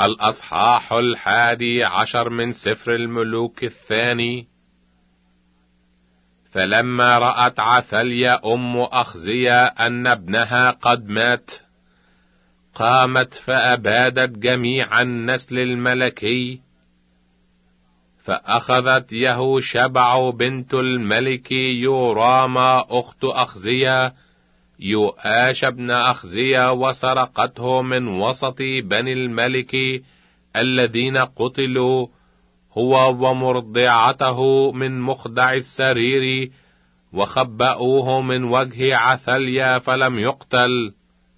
الأصحاح 11 من سفر الملوك الثاني. فلما رأت عثاليا أم أخزيا أن ابنها قد مات، قامت فأبادت جميع النسل الملكي، فأخذت يهوشبع بنت الملك يوراما أخت أخزيا يؤاش ابن أخزيا، وسرقته من وسط بني الملك الذين قتلوا، هو ومرضعته من مخدع السرير، وخبأوه من وجه عثاليا فلم يقتل.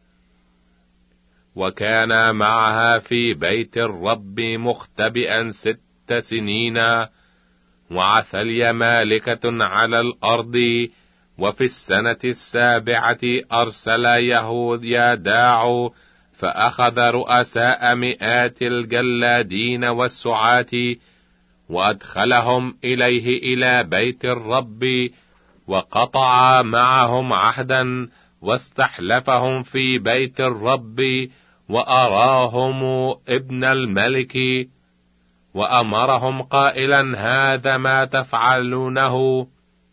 وكان معها في بيت الرب مختبئا 6 سنين، وعثاليا مالكة على الأرض. وفي السنة 7 أرسل يهوياداع فأخذ رؤساء 100 الجلادين والسعاة، وأدخلهم إليه إلى بيت الرب، وقطع معهم عهدا، واستحلفهم في بيت الرب، وأراهم ابن الملك، وأمرهم قائلا: هذا ما تفعلونه: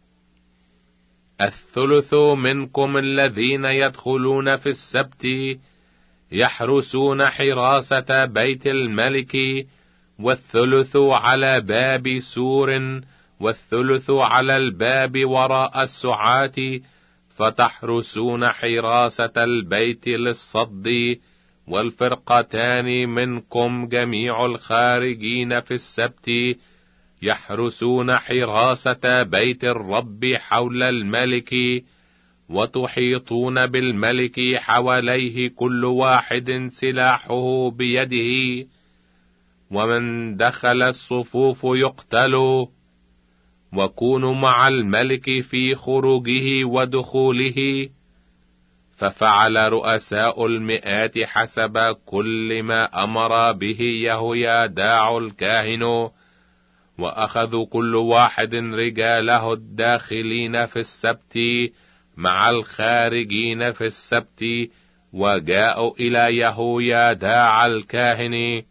1/3 منكم الذين يدخلون في السبت يحرسون حراسة بيت الملك، 1/3 على باب سور، 1/3 على الباب وراء السعاة، فتحرسون حراسة البيت للصد. والفرقتان منكم جميع الخارجين في السبت يحرسون حراسة بيت الرب حول الملك، وتحيطون بالملك حواليه كل واحد سلاحه بيده، ومن دخل الصفوف يقتل. وكونوا مع الملك في خروجه ودخوله. ففعل رؤساء 100 حسب كل ما أمر به يهوياداع الكاهن، وأخذوا كل واحد رجاله الداخلين في السبت مع الخارجين في السبت، وجاءوا إلى يهوياداع الكاهن.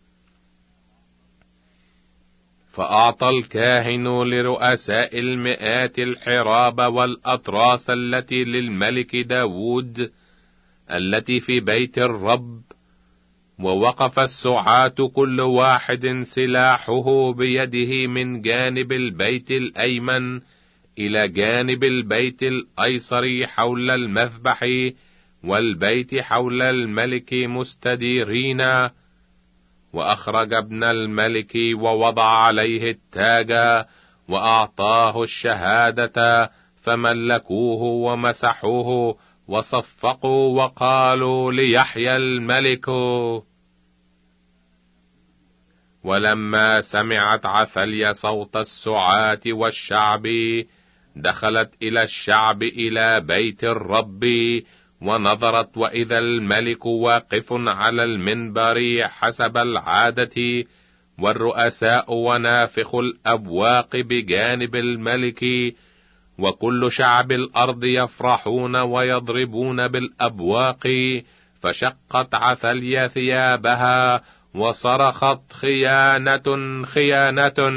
فأعطى الكاهن لرؤساء 100 الحراب والأطراس التي للملك داود التي في بيت الرب، ووقف السعاة كل واحد سلاحه بيده من جانب البيت الأيمن إلى جانب البيت الأيسر حول المذبح والبيت حول الملك مستديرين. وأخرج ابن الملك ووضع عليه التاج، وأعطاه الشهادة، فملكوه ومسحوه وصفقوا وقالوا: ليحيى الملك. ولما سمعت عثاليا صوت السعاة والشعب، دخلت إلى الشعب إلى بيت الرب، ونظرت وإذا الملك واقف على المنبر حسب العادة، والرؤساء ونافخ الأبواق بجانب الملك، وكل شعب الأرض يفرحون ويضربون بالأبواق. فشقت عثاليا ثيابها وصرخت: خيانة خيانة!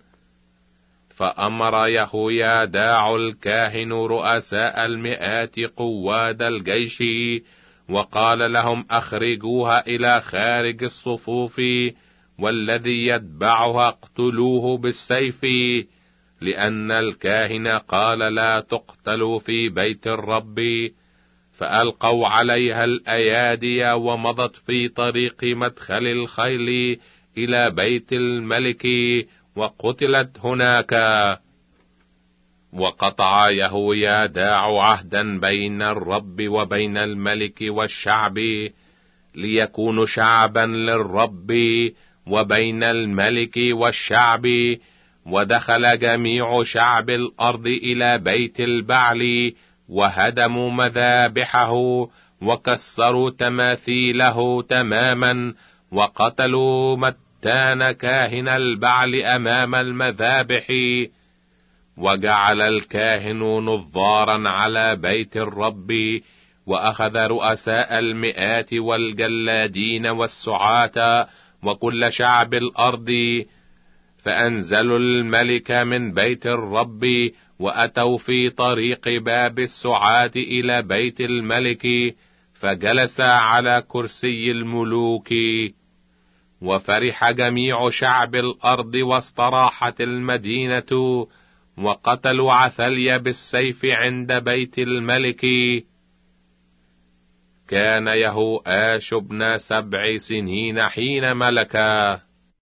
فأمر يهوياداع الكاهن رؤساء 100 قواد الجيش، وقال لهم: أخرجوها إلى خارج الصفوف، والذي يتبعها اقتلوه بالسيف، لأن الكاهن قال: لا تقتلوا في بيت الرب. فألقوا عليها الأيادي، ومضت في طريق مدخل الخيل إلى بيت الملك، وقتلت هناك. وقطع يهوياداع عهدا بين الرب وبين الملك والشعب، ليكونوا شعبا للرب، وبين الملك والشعب. ودخل جميع شعب الأرض إلى بيت البعل، وهدموا مذابحه، وكسروا تماثيله تماما، وقتلوا متان كاهن البعل أمام المذابح. وجعل الكاهن نظارا على بيت الرب، وأخذ رؤساء 100 والجلادين والسعاة، وكل شعب الأرض، فأنزلوا الملك من بيت الرب، وأتوا في طريق باب السعاة إلى بيت الملك، فجلس على كرسي الملوك. وفرح جميع شعب الأرض، واستراحت المدينة، وقتلوا عثاليا بالسيف عند بيت الملك. كان يهوآش ابن 7 سنين حين ملك.